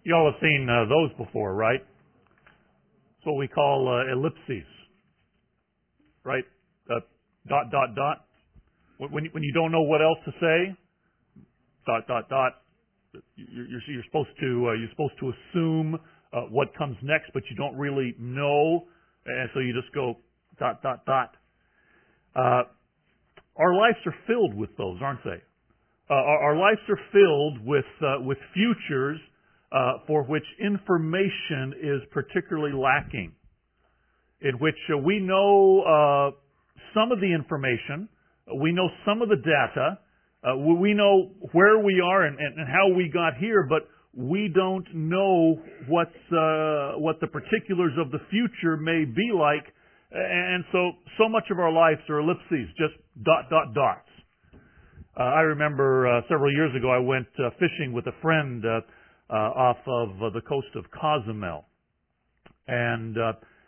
You all have seen those before, right? It's what we call ellipses, right? Dot, dot, dot. When you don't know what else to say, dot, dot, dot. You're supposed to assume what comes next, but you don't really know, and so you just go dot, dot, dot. Our lives are filled with those, aren't they? Our lives are filled with futures for which information is particularly lacking, in which we know some of the information, we know some of the data, we know where we are and how we got here, but we don't know what the particulars of the future may be like, and so much of our lives are ellipses, just dot, dot, dots. I remember several years ago I went fishing with a friend off of the coast of Cozumel, and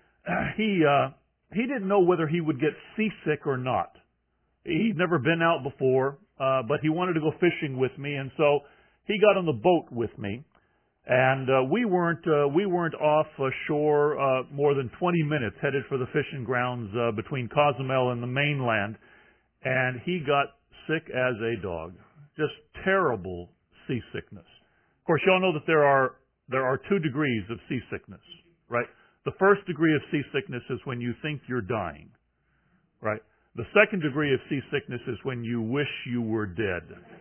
he didn't know whether he would get seasick or not. He'd never been out before, but he wanted to go fishing with me, and so he got on the boat with me, and we weren't off shore more than 20 minutes, headed for the fishing grounds between Cozumel and the mainland, and he got sick as a dog. Just terrible seasickness. Of course, you all know that there are 2 degrees of seasickness, right? The first degree of seasickness is when you think you're dying, right? The second degree of seasickness is when you wish you were dead.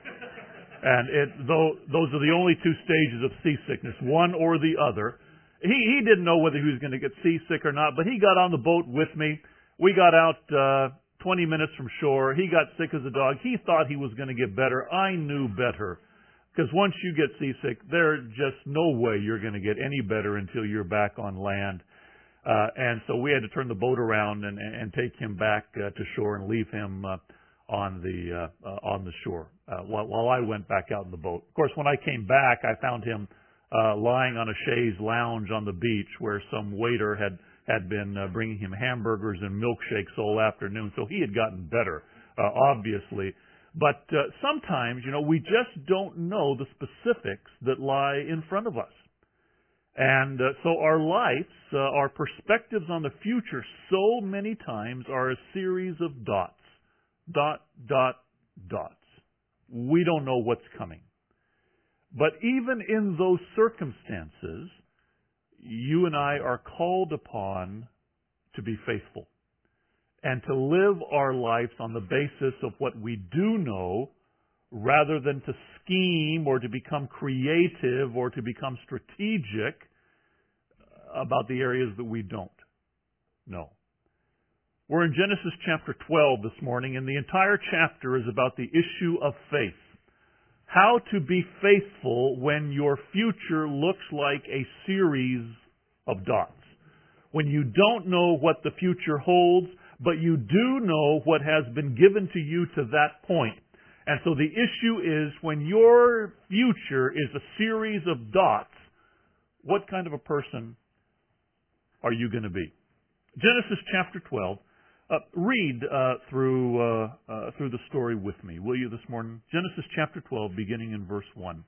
And those are the only 2 stages of seasickness, one or the other. He didn't know whether he was going to get seasick or not, but he got on the boat with me. We got out 20 minutes from shore. He got sick as a dog. He thought he was going to get better. I knew better. Because once you get seasick, there's just no way you're going to get any better until you're back on land. And so we had to turn the boat around and take him back to shore and leave him on the shore while I went back out in the boat. Of course, when I came back, I found him lying on a chaise lounge on the beach where some waiter had been bringing him hamburgers and milkshakes all afternoon. So he had gotten better, obviously. But sometimes, we just don't know the specifics that lie in front of us. And so our lives, our perspectives on the future, so many times are a series of dots. Dot, dot, dots. We don't know what's coming. But even in those circumstances, you and I are called upon to be faithful and to live our lives on the basis of what we do know, rather than to scheme or to become creative or to become strategic about the areas that we don't know. We're in Genesis chapter 12 this morning, and the entire chapter is about the issue of faith. How to be faithful when your future looks like a series of dots. When you don't know what the future holds, but you do know what has been given to you to that point. And so the issue is, when your future is a series of dots, what kind of a person are you going to be? Genesis chapter 12. Read through the story with me, will you, this morning? Genesis chapter 12, beginning in verse 1.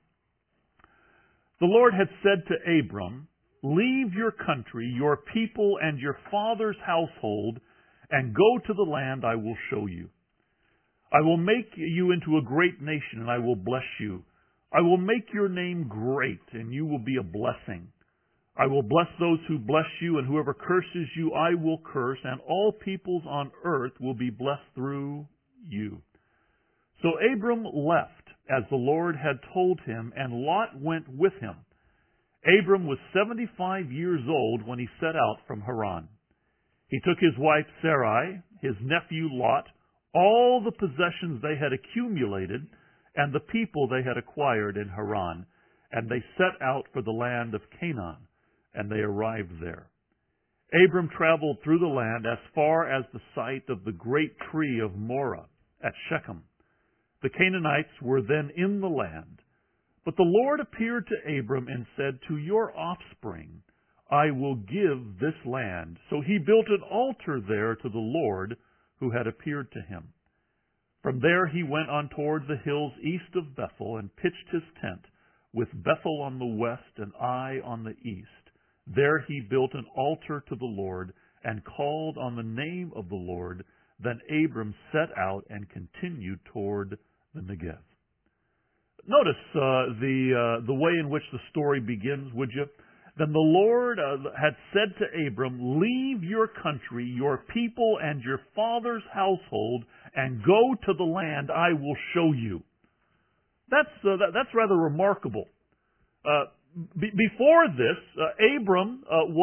The Lord had said to Abram, "Leave your country, your people, and your father's household, and go to the land I will show you. I will make you into a great nation, and I will bless you. I will make your name great, and you will be a blessing. I will bless those who bless you, and whoever curses you I will curse, and all peoples on earth will be blessed through you." So Abram left, as the Lord had told him, and Lot went with him. Abram was 75 years old when he set out from Haran. He took his wife Sarai, his nephew Lot, all the possessions they had accumulated, and the people they had acquired in Haran, and they set out for the land of Canaan, and they arrived there. Abram traveled through the land as far as the site of the great tree of Moreh at Shechem. The Canaanites were then in the land. But the Lord appeared to Abram and said, "To your offspring I will give this land." So he built an altar there to the Lord who had appeared to him. From there he went on toward the hills east of Bethel and pitched his tent, with Bethel on the west and Ai on the east. There he built an altar to the Lord and called on the name of the Lord. Then Abram set out and continued toward the Negev. Notice the way in which the story begins, would you? Then the Lord had said to Abram, "Leave your country, your people, and your father's household, and go to the land I will show you." That's rather remarkable. Before this, Abram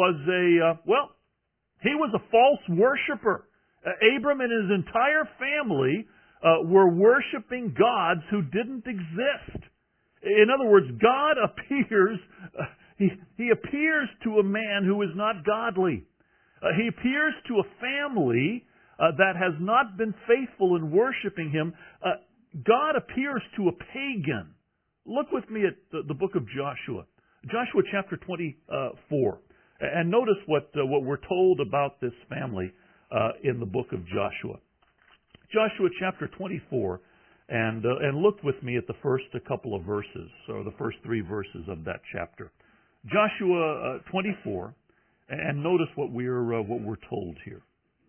he was a false worshiper. Abram and his entire family were worshiping gods who didn't exist. In other words, God appears, he appears to a man who is not godly. He appears to a family that has not been faithful in worshiping him. God appears to a pagan. Look with me at the book of Joshua. Joshua chapter 24. And notice what we're told about this family in the book of Joshua. Joshua chapter 24, and look with me at the first couple of verses, or the first 3 verses of that chapter. Joshua 24, and notice what we're told here.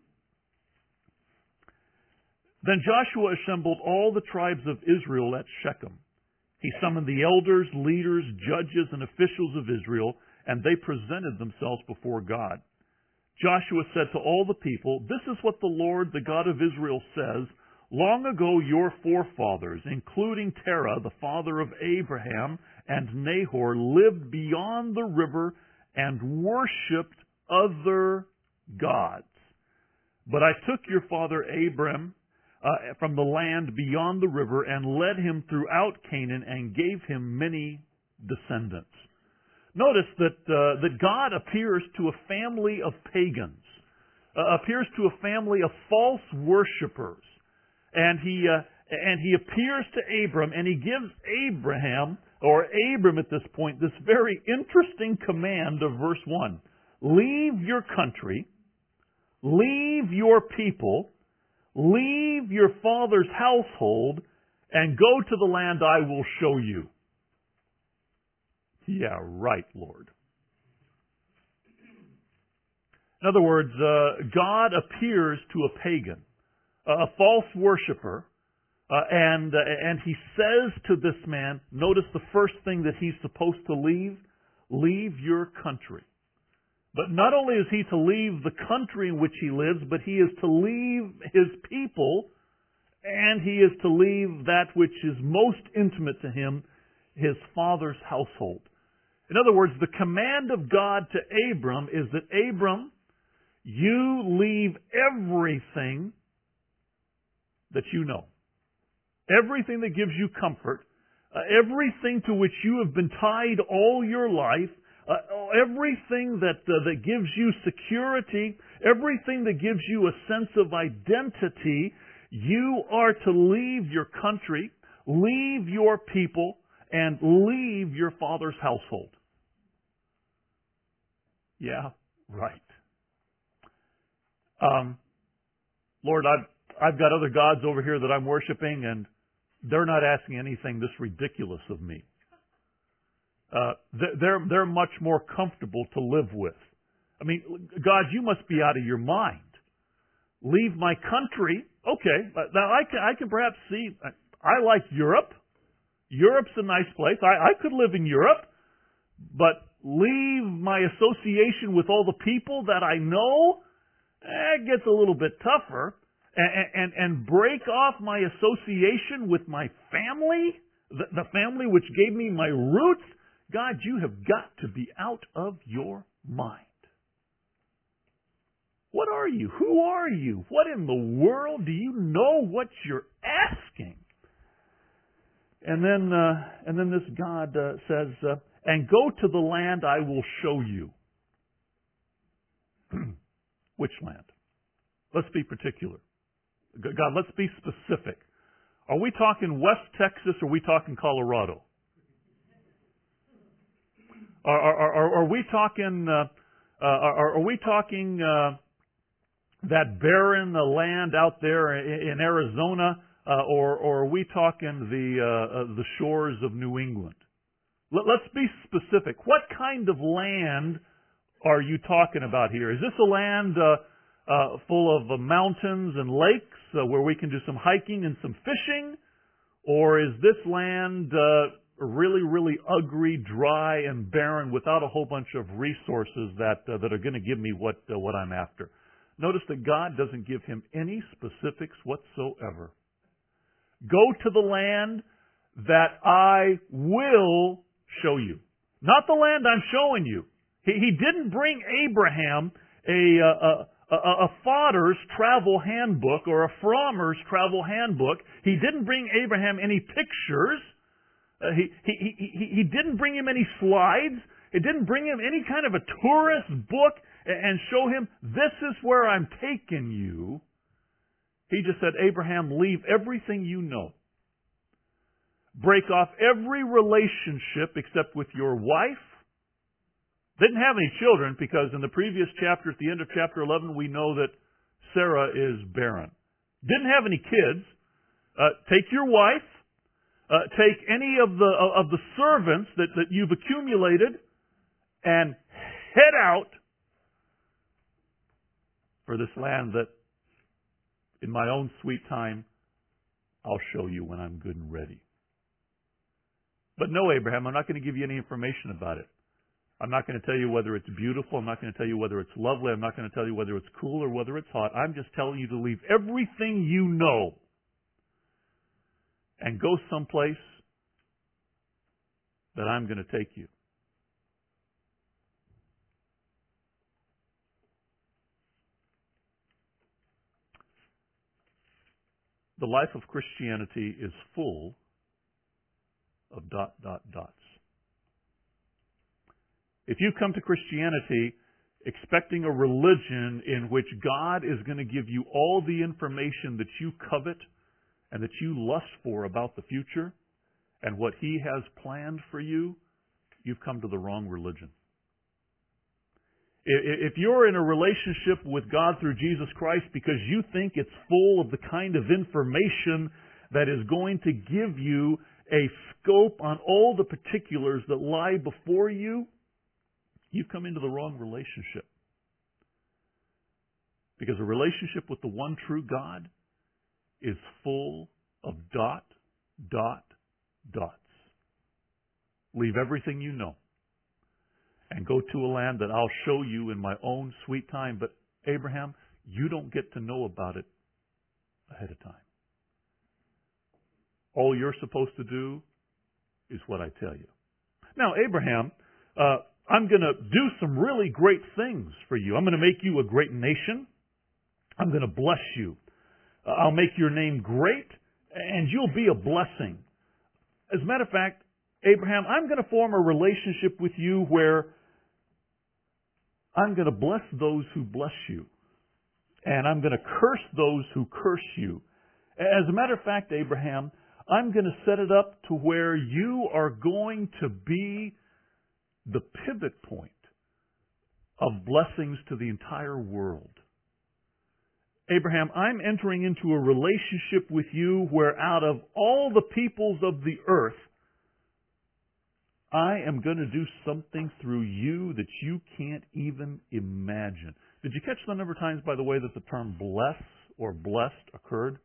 Then Joshua assembled all the tribes of Israel at Shechem. He summoned the elders, leaders, judges, and officials of Israel, and they presented themselves before God. Joshua said to all the people, "This is what the Lord, the God of Israel, says. Long ago your forefathers, including Terah, the father of Abraham, and Nahor, lived beyond the river and worshipped other gods. But I took your father Abram from the land beyond the river and led him throughout Canaan and gave him many descendants." Notice that God appears to a family of pagans, appears to a family of false worshipers, and he appears to Abram, and he gives Abram at this point this very interesting command of verse 1: "Leave your country, leave your people, leave your father's household, and go to the land I will show you." Yeah, right, Lord. In other words, God appears to a pagan, a false worshiper, and he says to this man, notice the first thing that he's supposed to leave: leave your country. But not only is he to leave the country in which he lives, but he is to leave his people, and he is to leave that which is most intimate to him, his father's household. In other words, the command of God to Abram is that, Abram, you leave everything that you know. Everything that gives you comfort, everything to which you have been tied all your life, everything that gives you security, everything that gives you a sense of identity, you are to leave your country, leave your people, and leave your father's household. Yeah, right. Lord, I've got other gods over here that I'm worshiping, and they're not asking anything this ridiculous of me. They're much more comfortable to live with. I mean, God, you must be out of your mind. Leave my country. Okay, now I can perhaps see, I like Europe. Europe's a nice place. I could live in Europe, but leave my association with all the people that I know, it gets a little bit tougher. And break off my association with my family, the family which gave me my roots. God, you have got to be out of your mind. What are you? Who are you? What in the world? Do you know what you're asking? And then this God says, and go to the land I will show you. Which land? Let's be particular. God, let's be specific. Are we talking West Texas or are we talking Colorado? Are we talking? Are we talking that barren land out there in Arizona, or are we talking the shores of New England? Let's be specific. What kind of land are you talking about here? Is this a land full of mountains and lakes where we can do some hiking and some fishing? Or is this land really, really ugly, dry, and barren without a whole bunch of resources that are going to give me what I'm after? Notice that God doesn't give him any specifics whatsoever. Go to the land that I will show you. Not the land I'm showing you. He didn't bring Abraham a Fodder's travel handbook or a Frommer's travel handbook. He didn't bring Abraham any pictures. He didn't bring him any slides. It didn't bring him any kind of a tourist book and show him, this is where I'm taking you. He just said, Abraham, leave everything you know. Break off every relationship except with your wife. Didn't have any children because in the previous chapter, at the end of chapter 11, we know that Sarah is barren. Didn't have any kids. Take your wife. Take any of the servants that you've accumulated and head out for this land that in my own sweet time I'll show you when I'm good and ready. But no, Abraham, I'm not going to give you any information about it. I'm not going to tell you whether it's beautiful. I'm not going to tell you whether it's lovely. I'm not going to tell you whether it's cool or whether it's hot. I'm just telling you to leave everything you know and go someplace that I'm going to take you. The life of Christianity is full of dots. If you come to Christianity expecting a religion in which God is going to give you all the information that you covet and that you lust for about the future and what He has planned for you, you've come to the wrong religion. If you're in a relationship with God through Jesus Christ because you think it's full of the kind of information that is going to give you a scope on all the particulars that lie before you, you've come into the wrong relationship. Because a relationship with the one true God is full of dots. Leave everything you know and go to a land that I'll show you in my own sweet time. But Abraham, you don't get to know about it ahead of time. All you're supposed to do is what I tell you. Now, Abraham, I'm going to do some really great things for you. I'm going to make you a great nation. I'm going to bless you. I'll make your name great, and you'll be a blessing. As a matter of fact, Abraham, I'm going to form a relationship with you where I'm going to bless those who bless you, and I'm going to curse those who curse you. As a matter of fact, Abraham, I'm going to set it up to where you are going to be the pivot point of blessings to the entire world. Abraham, I'm entering into a relationship with you where out of all the peoples of the earth, I am going to do something through you that you can't even imagine. Did you catch the number of times, by the way, that the term bless or blessed occurred?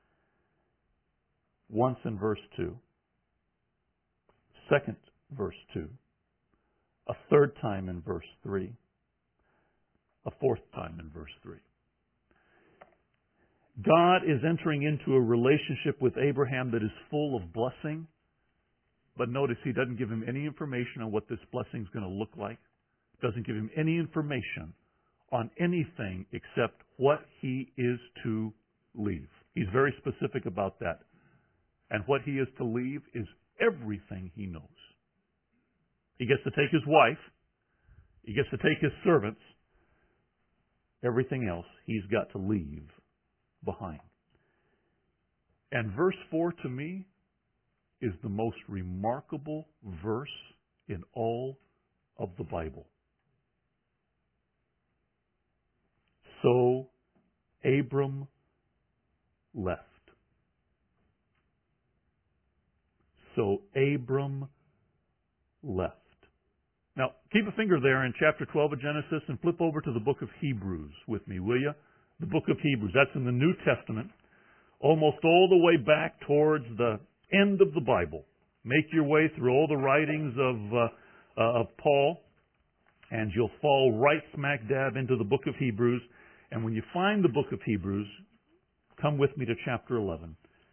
Once in verse 2. Second, verse 2. A third time in verse 3. A fourth time in verse 3. God is entering into a relationship with Abraham that is full of blessing. But notice He doesn't give him any information on what this blessing is going to look like. Doesn't give him any information on anything except what he is to leave. He's very specific about that. And what he is to leave is everything he knows. He gets to take his wife. He gets to take his servants. Everything else he's got to leave behind. And verse 4 to me is the most remarkable verse in all of the Bible. So Abram left. So Abram left. Now, keep a finger there in chapter 12 of Genesis and flip over to the book of Hebrews with me, will you? The book of Hebrews. That's in the New Testament, almost all the way back towards the end of the Bible. Make your way through all the writings of Paul, and you'll fall right smack dab into the book of Hebrews. And when you find the book of Hebrews, come with me to chapter 11.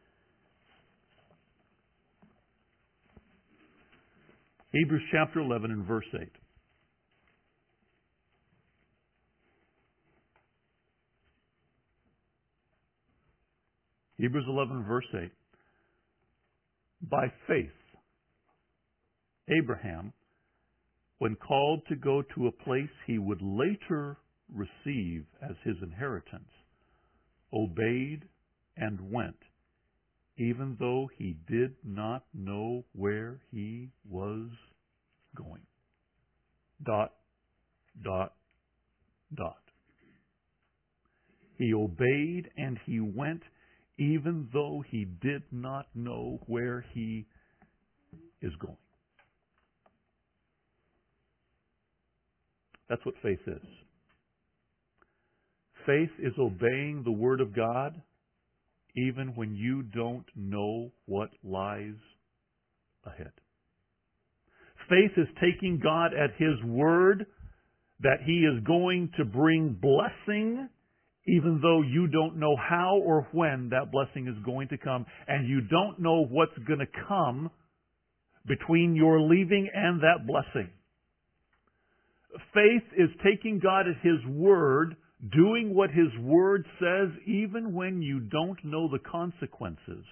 Hebrews chapter 11 and verse 8. Hebrews 11 verse 8. By faith, Abraham, when called to go to a place he would later receive as his inheritance, obeyed and went, even though he did not know where he was going. ... He obeyed and he went, even though he did not know where he is going. That's what faith is. Faith is obeying the Word of God even when you don't know what lies ahead. Faith is taking God at His word that He is going to bring blessing even though you don't know how or when that blessing is going to come, and you don't know what's going to come between your leaving and that blessing. Faith is taking God at His word, doing what His word says, even when you don't know the consequences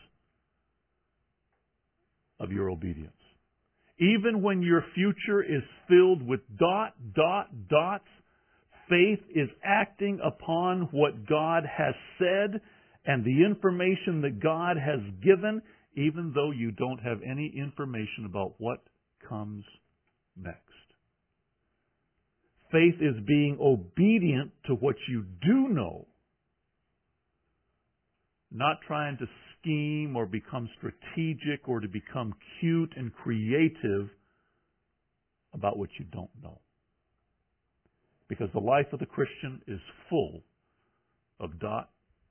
of your obedience. Even when your future is filled with dots, faith is acting upon what God has said and the information that God has given, even though you don't have any information about what comes next. Faith is being obedient to what you do know, not trying to scheme or become strategic or to become cute and creative about what you don't know. Because the life of the Christian is full of dots.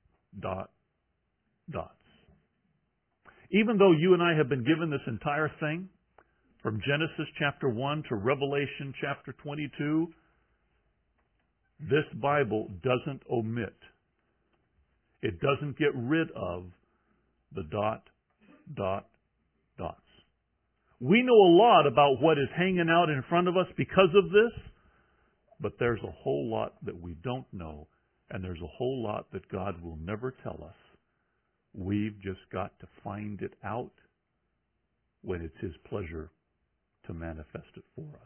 Even though you and I have been given this entire thing, from Genesis chapter 1 to Revelation chapter 22, this Bible doesn't omit. It doesn't get rid of the dots. We know a lot about what is hanging out in front of us because of this, but there's a whole lot that we don't know, and there's a whole lot that God will never tell us. We've just got to find it out when it's His pleasure to manifest it for us.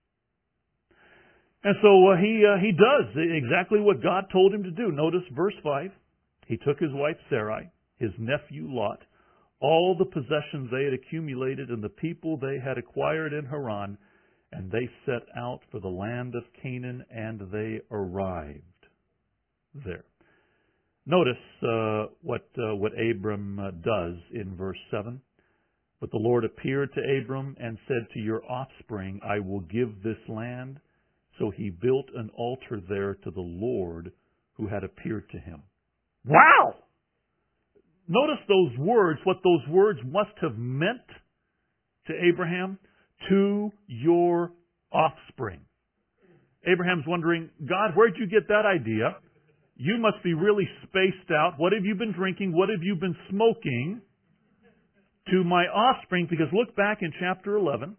And so he does exactly what God told him to do. Notice verse 5. He took his wife Sarai, his nephew Lot, all the possessions they had accumulated and the people they had acquired in Haran, and they set out for the land of Canaan, and they arrived there. Notice what Abram does in verse 7. But the Lord appeared to Abram and said, to your offspring I will give this land. So he built an altar there to the Lord who had appeared to him. Wow! Notice those words, what those words must have meant to Abraham. To your offspring. Abraham's wondering, God, where'd you get that idea? You must be really spaced out. What have you been drinking? What have you been smoking? To my offspring, because look back in chapter 11.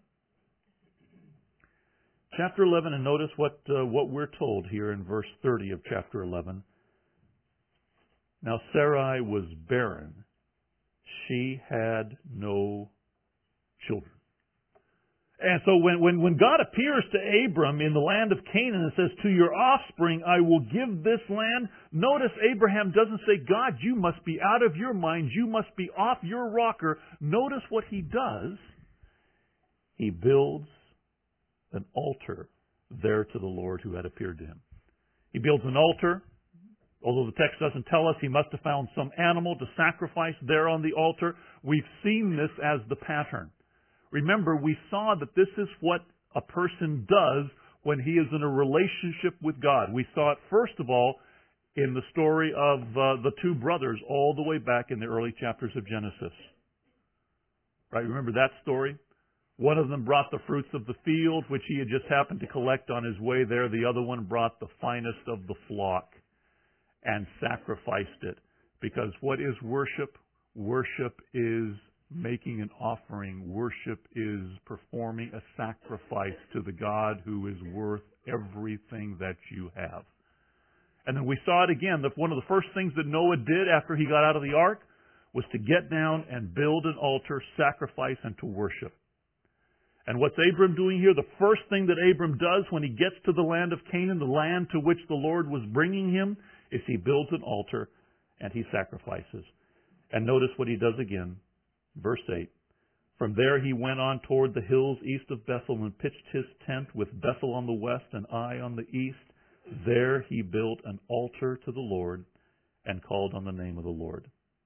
Chapter 11, and notice what we're told here in verse 30 of chapter 11. Now Sarai was barren. She had no children. And so when God appears to Abram in the land of Canaan and says, to your offspring I will give this land, notice Abraham doesn't say, God, you must be out of your mind. You must be off your rocker. Notice what he does. He builds an altar there to the Lord who had appeared to him. He builds an altar. Although the text doesn't tell us, he must have found some animal to sacrifice there on the altar. We've seen this as the pattern. Remember, we saw that this is what a person does when he is in a relationship with God. We saw it, first of all, in the story of the two brothers all the way back in the early chapters of Genesis. Right? Remember that story? One of them brought the fruits of the field, which he had just happened to collect on his way there. The other one brought the finest of the flock and sacrificed it. Because what is worship? Worship is making an offering. Worship is performing a sacrifice to the God who is worth everything that you have. And then we saw it again, that one of the first things that Noah did after he got out of the ark was to get down and build an altar, sacrifice, and to worship. And what's Abram doing here? The first thing that Abram does when he gets to the land of Canaan, the land to which the Lord was bringing him, is he builds an altar and he sacrifices. And notice what he does again. Verse 8. From there he went on toward the hills east of Bethel and pitched his tent with Bethel on the west and Ai on the east. There he built an altar to the Lord and called on the name of the Lord.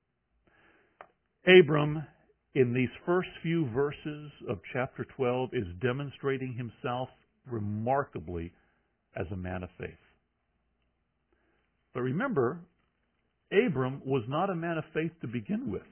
Abram, in these first few verses of chapter 12, is demonstrating himself remarkably as a man of faith. But remember, Abram was not a man of faith to begin with.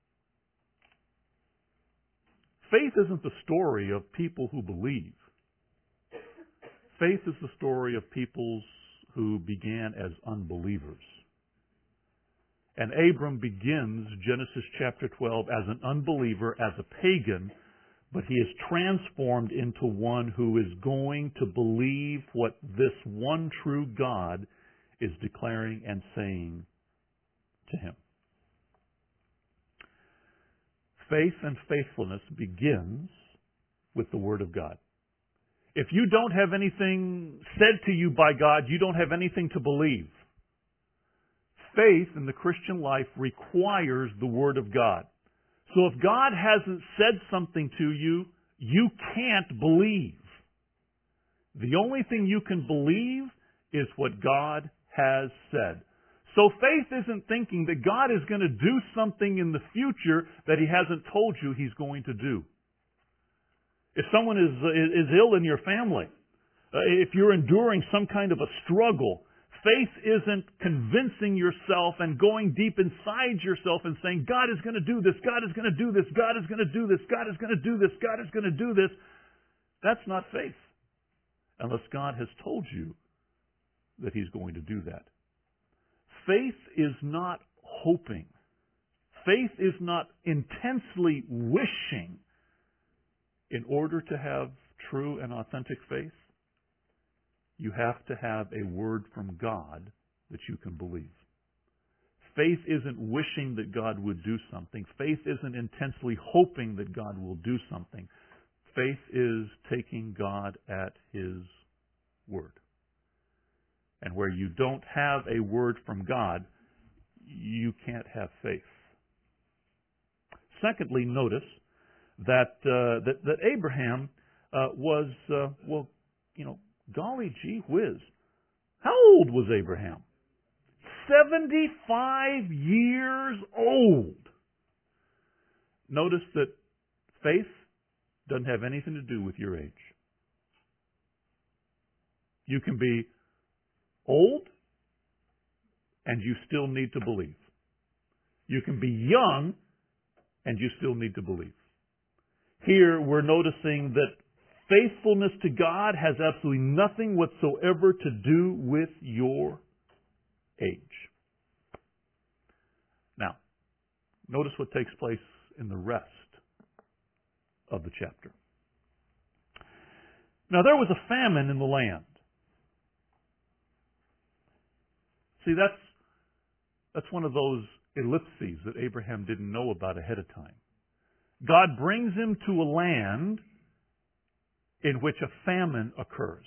Faith isn't the story of people who believe. Faith is the story of peoples who began as unbelievers. And Abram begins Genesis chapter 12 as an unbeliever, as a pagan, but he is transformed into one who is going to believe what this one true God is declaring and saying to him. Faith and faithfulness begins with the Word of God. If you don't have anything said to you by God, you don't have anything to believe. Faith in the Christian life requires the Word of God. So if God hasn't said something to you, you can't believe. The only thing you can believe is what God has said. So faith isn't thinking that God is going to do something in the future that He hasn't told you He's going to do. If someone is ill in your family, if you're enduring some kind of a struggle, faith isn't convincing yourself and going deep inside yourself and saying, God is going to do this, God is going to do this, God is going to do this, God is going to do this, God is going to do this. That's not faith, unless God has told you that He's going to do that. Faith is not hoping. Faith is not intensely wishing. In order to have true and authentic faith, you have to have a word from God that you can believe. Faith isn't wishing that God would do something. Faith isn't intensely hoping that God will do something. Faith is taking God at His word. And where you don't have a word from God, you can't have faith. Secondly, notice that Abraham was, golly gee whiz. How old was Abraham? 75 years old. Notice that faith doesn't have anything to do with your age. You can be old and you still need to believe. You can be young and you still need to believe. Here we're noticing that faithfulness to God has absolutely nothing whatsoever to do with your age. Now, notice what takes place in the rest of the chapter. Now, there was a famine in the land. See, that's one of those ellipses that Abraham didn't know about ahead of time. God brings him to a land in which a famine occurs.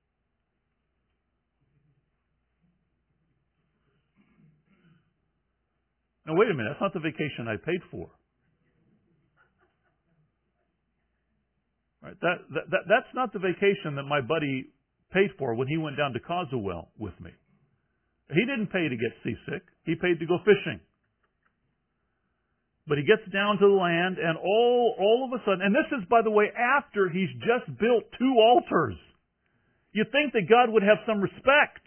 Now, wait a minute. That's not the vacation I paid for. Right? That's not the vacation that my buddy paid for when he went down to Cozumel with me. He didn't pay to get seasick. He paid to go fishing. But he gets down to the land, and all of a sudden, and this is, by the way, after he's just built 2 altars. You'd think that God would have some respect.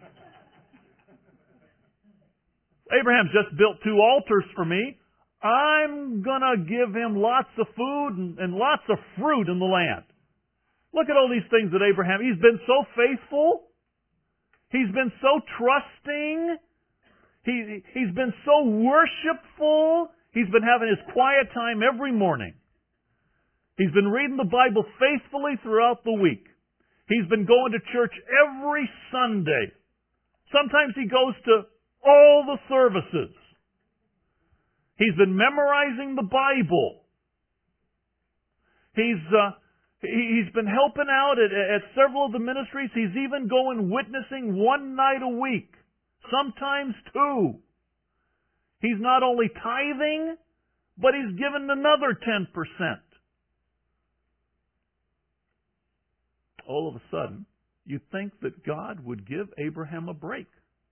Abraham's just built 2 altars for me. I'm going to give him lots of food and lots of fruit in the land. Look at all these things that Abraham, he's been so faithful. He's been so trusting. He's been so worshipful. He's been having his quiet time every morning. He's been reading the Bible faithfully throughout the week. He's been going to church every Sunday. Sometimes he goes to all the services. He's been memorizing the Bible. He's been helping out at several of the ministries. He's even going witnessing 1 night a week, sometimes 2. He's not only tithing, but he's given another 10%. All of a sudden, you'd think that God would give Abraham a break.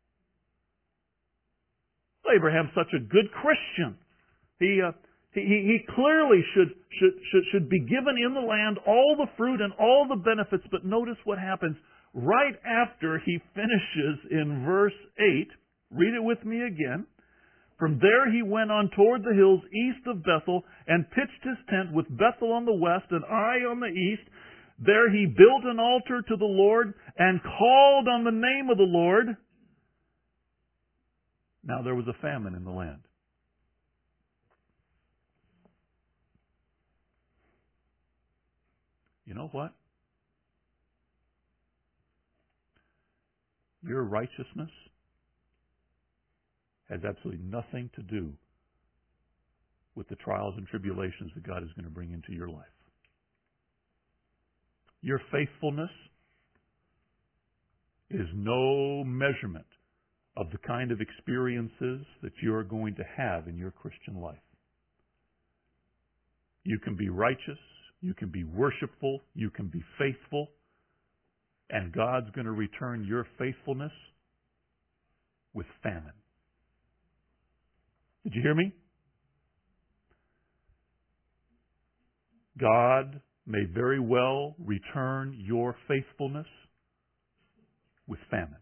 Abraham's such a good Christian. He clearly should be given in the land all the fruit and all the benefits. But notice what happens right after he finishes in verse 8. Read it with me again. From there he went on toward the hills east of Bethel and pitched his tent with Bethel on the west and Ai on the east. There he built an altar to the Lord and called on the name of the Lord. Now there was a famine in the land. You know what? Your righteousness has absolutely nothing to do with the trials and tribulations that God is going to bring into your life. Your faithfulness is no measurement of the kind of experiences that you're going to have in your Christian life. You can be righteous, you can be worshipful, you can be faithful, and God's going to return your faithfulness with famine. Did you hear me? God may very well return your faithfulness with famine.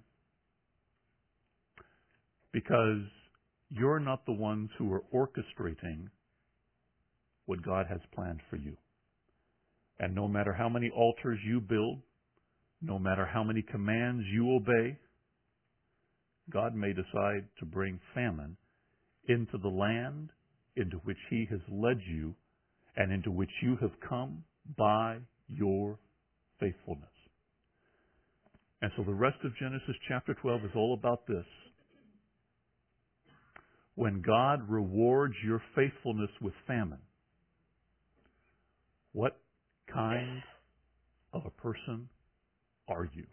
Because you're not the ones who are orchestrating what God has planned for you. And no matter how many altars you build, no matter how many commands you obey, God may decide to bring famine into the land into which He has led you and into which you have come by your faithfulness. And so the rest of Genesis chapter 12 is all about this. When God rewards your faithfulness with famine, what kind of a person are you?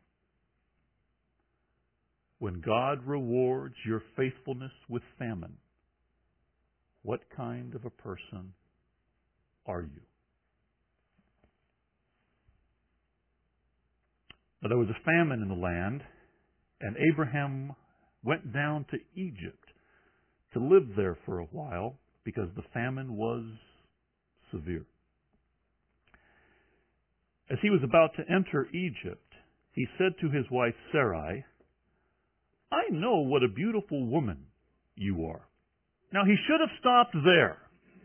When God rewards your faithfulness with famine, what kind of a person are you? Now, there was a famine in the land, and Abraham went down to Egypt to live there for a while because the famine was severe. As he was about to enter Egypt, he said to his wife Sarai, "I know what a beautiful woman you are." Now, he should have stopped there.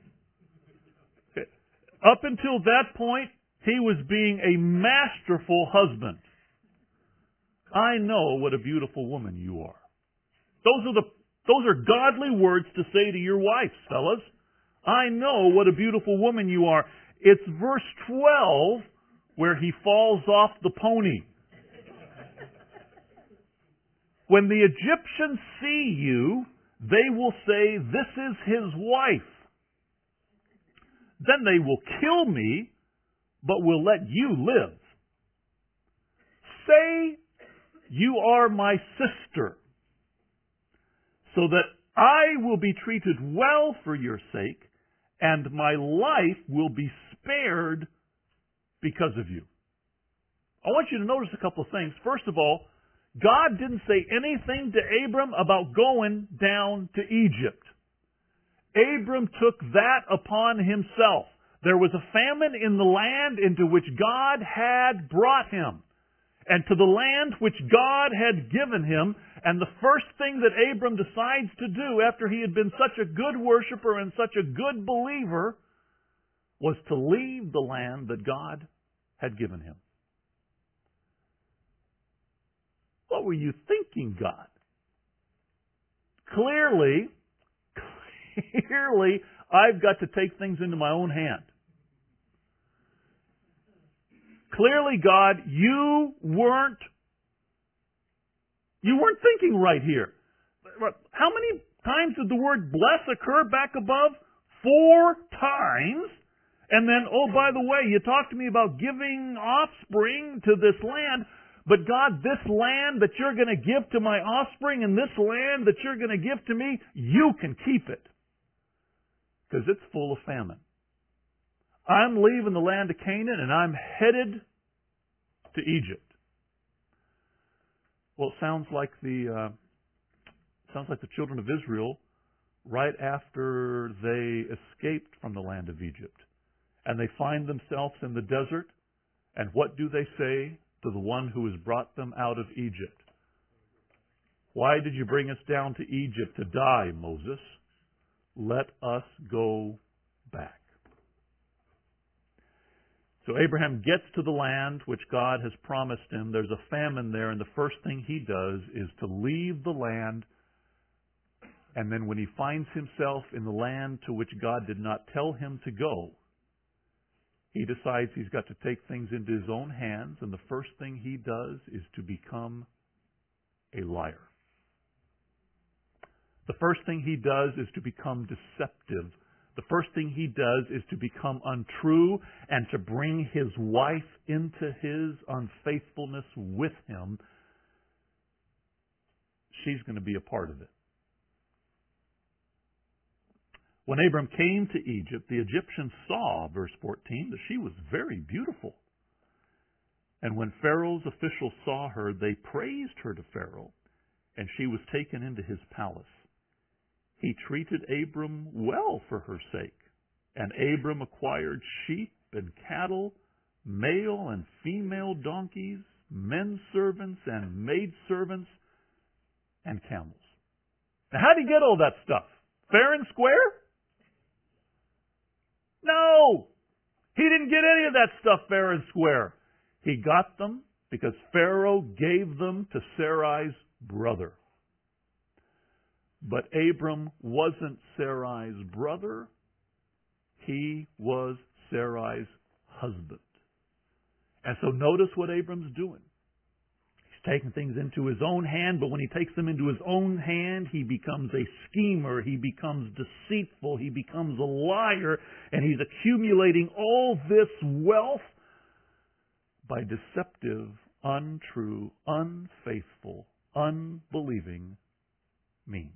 Up until that point, he was being a masterful husband. I know what a beautiful woman you are. Those are godly words to say to your wife, fellas. I know what a beautiful woman you are. It's verse 12 where he falls off the pony. When the Egyptians see you, they will say, "This is his wife." Then they will kill me, but will let you live. Say, "You are my sister," so that I will be treated well for your sake, and my life will be spared because of you. I want you to notice a couple of things. First of all, God didn't say anything to Abram about going down to Egypt. Abram took that upon himself. There was a famine in the land into which God had brought him, and to the land which God had given him. And the first thing that Abram decides to do after he had been such a good worshiper and such a good believer was to leave the land that God had given him. What were you thinking, God? Clearly, I've got to take things into my own hand. Clearly, God, you weren't thinking right here. How many times did the word bless occur back above? 4 times. And then, oh, by the way, you talked to me about giving offspring to this land. But God, this land that you're going to give to my offspring and this land that you're going to give to me, you can keep it. Because it's full of famine. I'm leaving the land of Canaan and I'm headed to Egypt. Well, it sounds like the children of Israel right after they escaped from the land of Egypt. And they find themselves in the desert. And what do they say to the one who has brought them out of Egypt? Why did you bring us down to Egypt to die, Moses? Let us go back. So Abraham gets to the land which God has promised him. There's a famine there, and the first thing he does is to leave the land. And then when he finds himself in the land to which God did not tell him to go, he decides he's got to take things into his own hands, and the first thing he does is to become a liar. The first thing he does is to become deceptive. The first thing he does is to become untrue and to bring his wife into his unfaithfulness with him. She's going to be a part of it. When Abram came to Egypt, the Egyptians saw, verse 14, that she was very beautiful. And when Pharaoh's officials saw her, they praised her to Pharaoh, and she was taken into his palace. He treated Abram well for her sake, and Abram acquired sheep and cattle, male and female donkeys, men servants and maid servants, and camels. Now, how did he get all that stuff? Fair and square? No! He didn't get any of that stuff fair and square. He got them because Pharaoh gave them to Sarai's brother. But Abram wasn't Sarai's brother. He was Sarai's husband. And so notice what Abram's doing. He's taking things into his own hand, but when he takes them into his own hand, he becomes a schemer, he becomes deceitful, he becomes a liar, and he's accumulating all this wealth by deceptive, untrue, unfaithful, unbelieving means.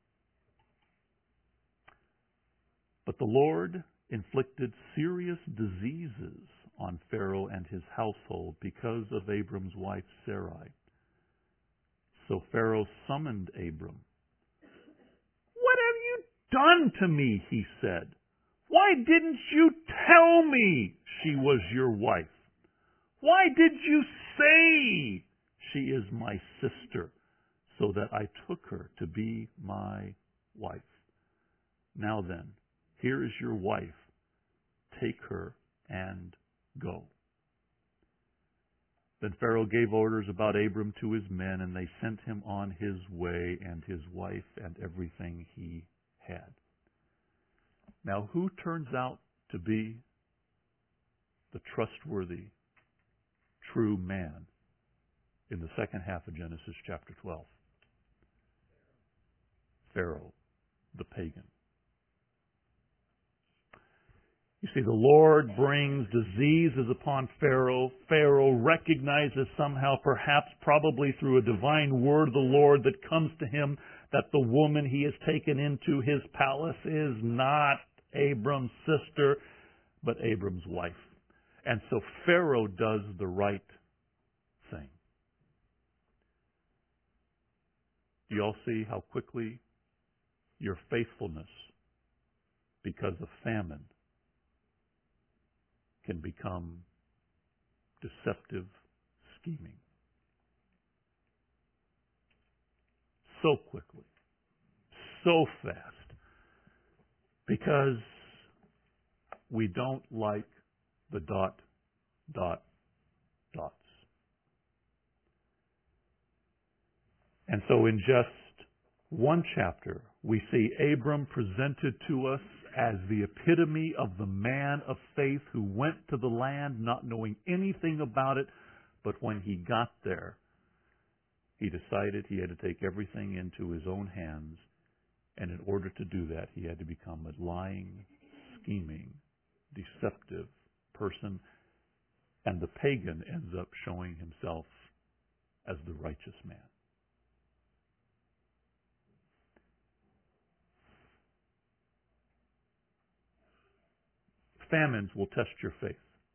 But the Lord inflicted serious diseases on Pharaoh and his household because of Abram's wife Sarai. So Pharaoh summoned Abram. "What have you done to me?" he said. "Why didn't you tell me she was your wife? Why did you say she is my sister, so that I took her to be my wife? Now then, here is your wife. Take her and go." Then Pharaoh gave orders about Abram to his men, and they sent him on his way, and his wife, and everything he had. Now, who turns out to be the trustworthy, true man in the second half of Genesis chapter 12? Pharaoh, the pagan. You see, the Lord brings diseases upon Pharaoh. Pharaoh recognizes somehow, perhaps probably through a divine word of the Lord that comes to him, that the woman he has taken into his palace is not Abram's sister, but Abram's wife. And so Pharaoh does the right thing. Do you all see how quickly your faithfulness because a famine can become deceptive scheming so quickly, so fast, because we don't like the dots. And so in just one chapter, we see Abram presented to us as the epitome of the man of faith who went to the land not knowing anything about it, but when he got there, he decided he had to take everything into his own hands, and in order to do that, he had to become a lying, scheming, deceptive person, and the pagan ends up showing himself as the righteous man. Famines will test your faith.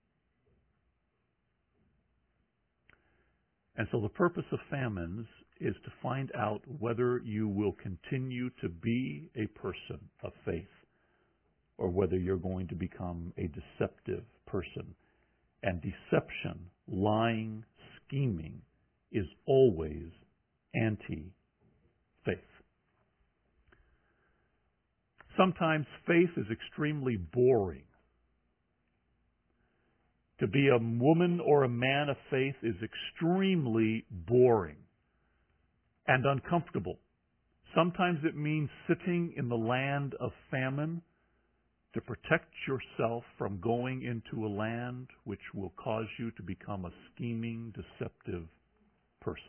And so the purpose of famines is to find out whether you will continue to be a person of faith or whether you're going to become a deceptive person. And deception, lying, scheming is always anti-faith. Sometimes faith is extremely boring. To be a woman or a man of faith is extremely boring and uncomfortable. Sometimes it means sitting in the land of famine to protect yourself from going into a land which will cause you to become a scheming, deceptive person.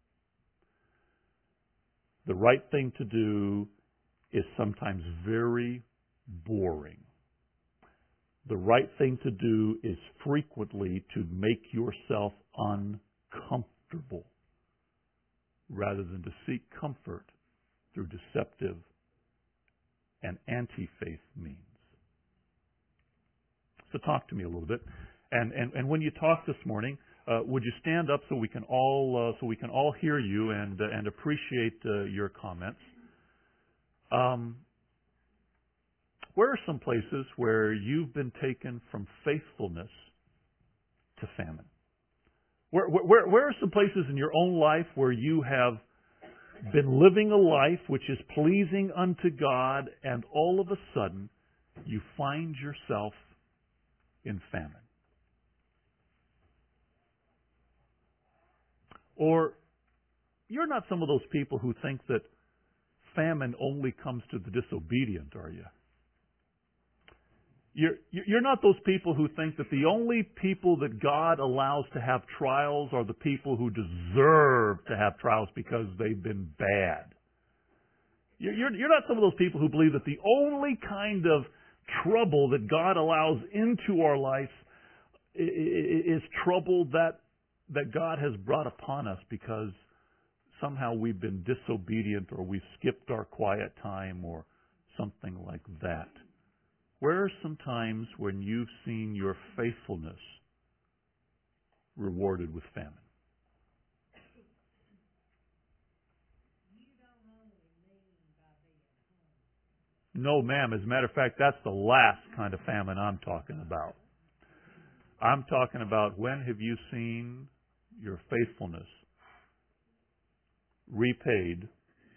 The right thing to do is sometimes very boring. The right thing to do is frequently to make yourself uncomfortable rather than to seek comfort through deceptive and anti-faith means. So talk to me a little bit. And when you talk this morning, would you stand up so we can all hear you and appreciate your comments? Where are some places where you've been taken from faithfulness to famine? Where are some places in your own life where you have been living a life which is pleasing unto God, and all of a sudden you find yourself in famine? Or you're not some of those people who think that famine only comes to the disobedient, are you? You're not those people who think that the only people that God allows to have trials are the people who deserve to have trials because they've been bad. You're not some of those people who believe that the only kind of trouble that God allows into our life is trouble that God has brought upon us because somehow we've been disobedient or we've skipped our quiet time or something like that. Where are some times when you've seen your faithfulness rewarded with famine? No, ma'am. As a matter of fact, that's the last kind of famine I'm talking about. I'm talking about when have you seen your faithfulness repaid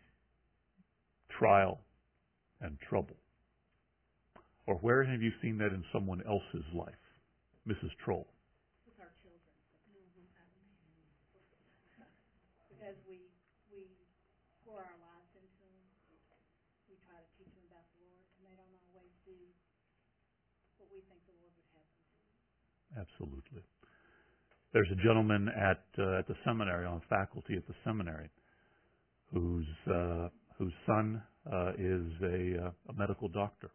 trial and trouble? Or where have you seen that in someone else's life? Mrs. Troll. With our children. Because we pour our lives into them. We try to teach them about the Lord, and they don't always do what we think the Lord would have them do. Absolutely. There's a gentleman at the seminary, on faculty at the seminary, whose son is a medical doctor.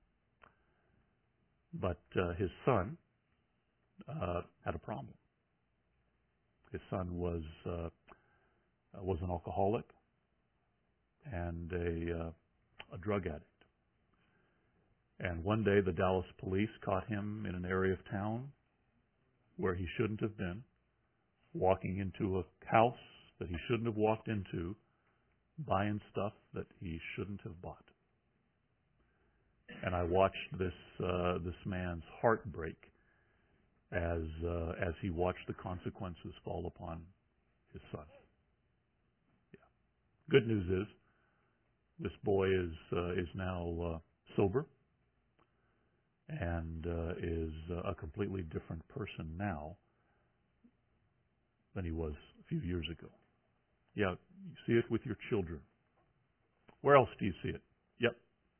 But his son had a problem. His son was an alcoholic and a drug addict. And one day the Dallas police caught him in an area of town where he shouldn't have been, walking into a house that he shouldn't have walked into, buying stuff that he shouldn't have bought. And I watched this man's heart break as he watched the consequences fall upon his son. Yeah. Good news is this boy is now sober and is a completely different person now than he was a few years ago. Yeah, you see it with your children. Where else do you see it? Yep.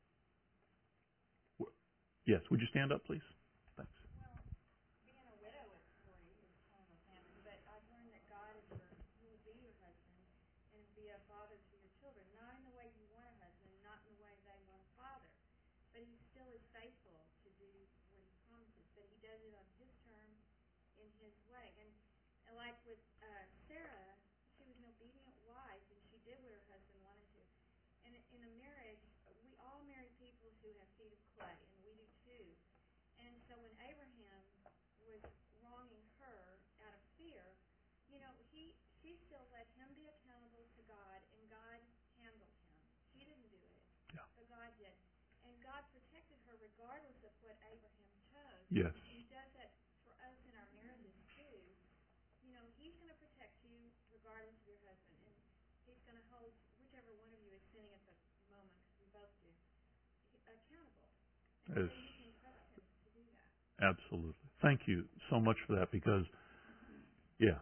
Yes, would you stand up, please? Thanks. Well, being a widow at 40 is kind of a famine, but I've learned that God is will be your husband and be a father to your children, not in the way you want a husband, not in the way they want a father, but he still is faithful to do what he promises, but he does it on his terms, in his way. And like with Sarah, she was an obedient wife, and she did what her husband wanted to. And in a marriage, we all marry people who have feet of clay, and we do too. And so when Abraham was wronging her out of fear, she still let him be accountable to God, and God handled him. She didn't do it, Yeah. but God did. And God protected her regardless of what Abraham chose. Yes. He does that for us in our marriages too. He's going to protect you regardless of your husband, and he's going to hold whichever one of you is sinning at the moment, because we both do, accountable. And so you can trust him to do that. Absolutely. Thank you so much for that, because, yeah,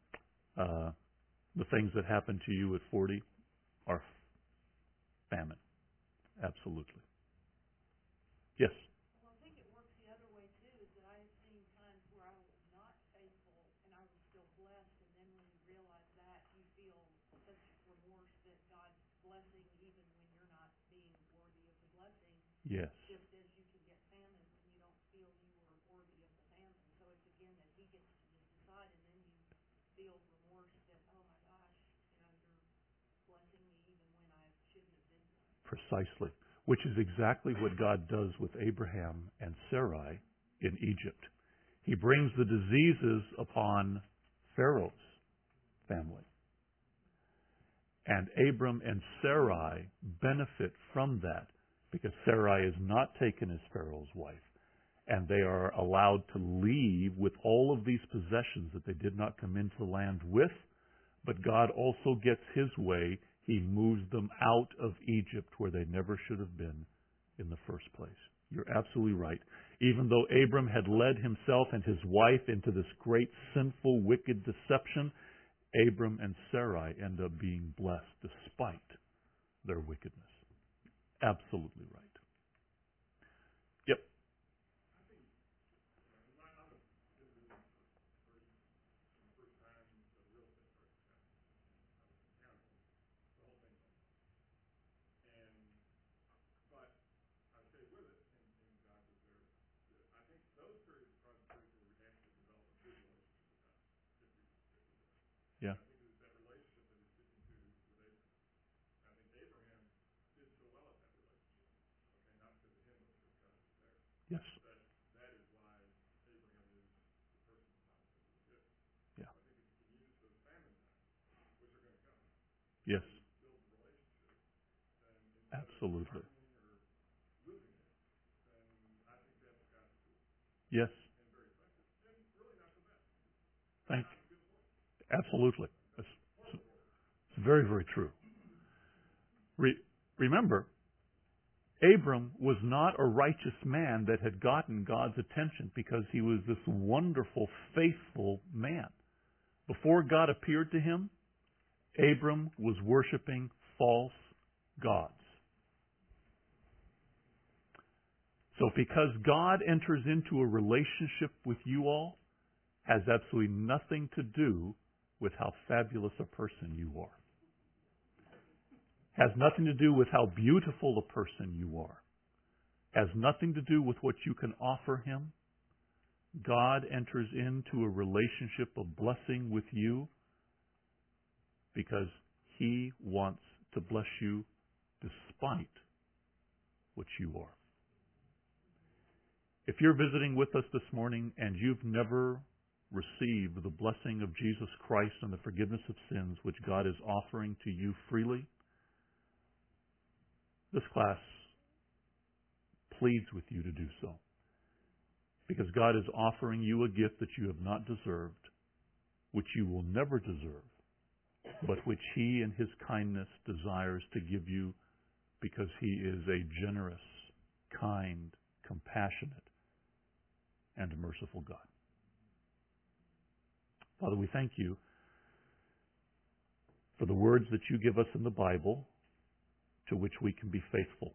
the things that happen to you at 40 are famine. Absolutely. Yes. Well, I think it works the other way too, is that I have seen times where I was not faithful and I was still blessed, and then when you realize that, you feel such remorse that God's blessing, even when you're not being worthy of the blessing, Yes. just as you can get famine when you don't feel you were worthy of the famine. So it's again that he gets to just decide, and then you feel remorse that, oh my gosh, you're blessing me even when I shouldn't have been blessed. Precisely. Which is exactly what God does with Abraham and Sarai in Egypt. He brings the diseases upon Pharaoh's family. And Abram and Sarai benefit from that, because Sarai is not taken as Pharaoh's wife. And they are allowed to leave with all of these possessions that they did not come into the land with. But God also gets his way. He moves them out of Egypt, where they never should have been in the first place. You're absolutely right. Even though Abram had led himself and his wife into this great sinful, wicked deception, Abram and Sarai end up being blessed despite their wickedness. Absolutely right. Yep. Yeah. Yes. Yeah. Yes. Absolutely. Yes. Thank you. Absolutely. It's very, very true. Remember, Abram was not a righteous man that had gotten God's attention because he was this wonderful, faithful man. Before God appeared to him, Abram was worshiping false gods. So because God enters into a relationship with you all, has absolutely nothing to do with how fabulous a person you are. Has nothing to do with how beautiful a person you are. Has nothing to do with what you can offer him. God enters into a relationship of blessing with you because he wants to bless you despite what you are. If you're visiting with us this morning and you've never received the blessing of Jesus Christ and the forgiveness of sins which God is offering to you freely, this class pleads with you to do so. Because God is offering you a gift that you have not deserved, which you will never deserve, but which He in His kindness desires to give you because He is a generous, kind, compassionate, and merciful God. Father, we thank you for the words that you give us in the Bible to which we can be faithful.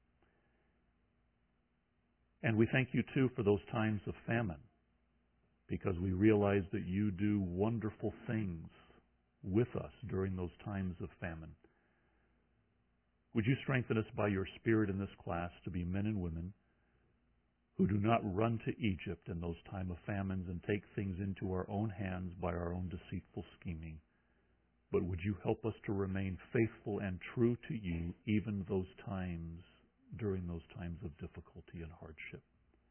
And we thank you, too, for those times of famine, because we realize that you do wonderful things with us during those times of famine. Would you strengthen us by your Spirit in this class to be men and women who do not run to Egypt in those time of famines and take things into our own hands by our own deceitful scheming, but would you help us to remain faithful and true to you even during those times of difficulty and hardship.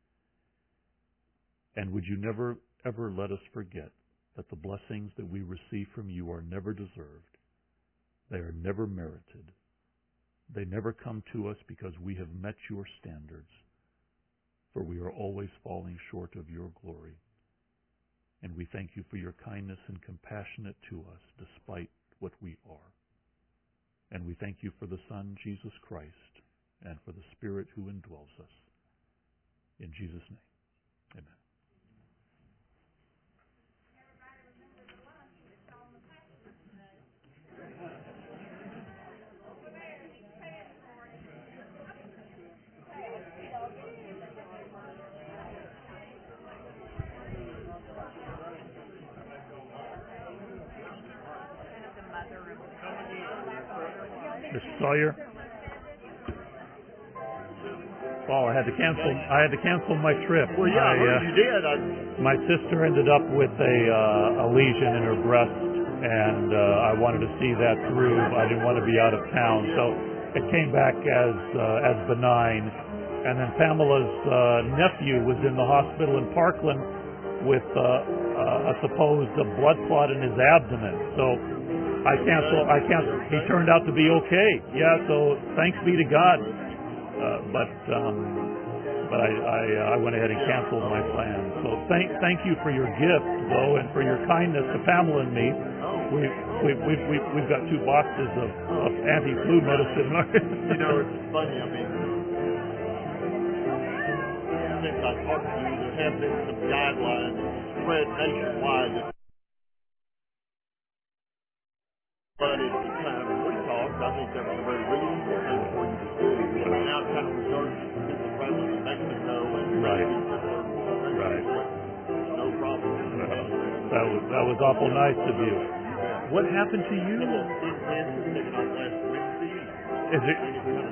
And would you never, ever let us forget that the blessings that we receive from you are never deserved. They are never merited. They never come to us because we have met your standards, for we are always falling short of your glory. And we thank you for your kindness and compassionate to us despite what we are. And we thank you for the Son, Jesus Christ, and for the Spirit who indwells us. In Jesus' name, amen. Mr. Sawyer? Paul, I had to cancel my trip. Well, yeah, I heard you did. My sister ended up with a lesion in her breast, and I wanted to see that through. I didn't want to be out of town, so it came back as benign. And then Pamela's nephew was in the hospital in Parkland with a supposed blood clot in his abdomen. So I canceled. He turned out to be okay. Yeah. So thanks be to God. But I went ahead and canceled my plans. So thank you for your gift, though, and for your kindness to Pamela and me. We've got 2 boxes of anti-flu medicine. You know, it's funny. I mean, since I talked to you, there have been some guidelines spread nationwide. But at the time we talked, I think that was a very reasonable thing for you to do. And now it's kind of resurgent with the president of Mexico and Right. No problem. That was awful nice of you. What happened to you? It was taken off last Wednesday. Is it?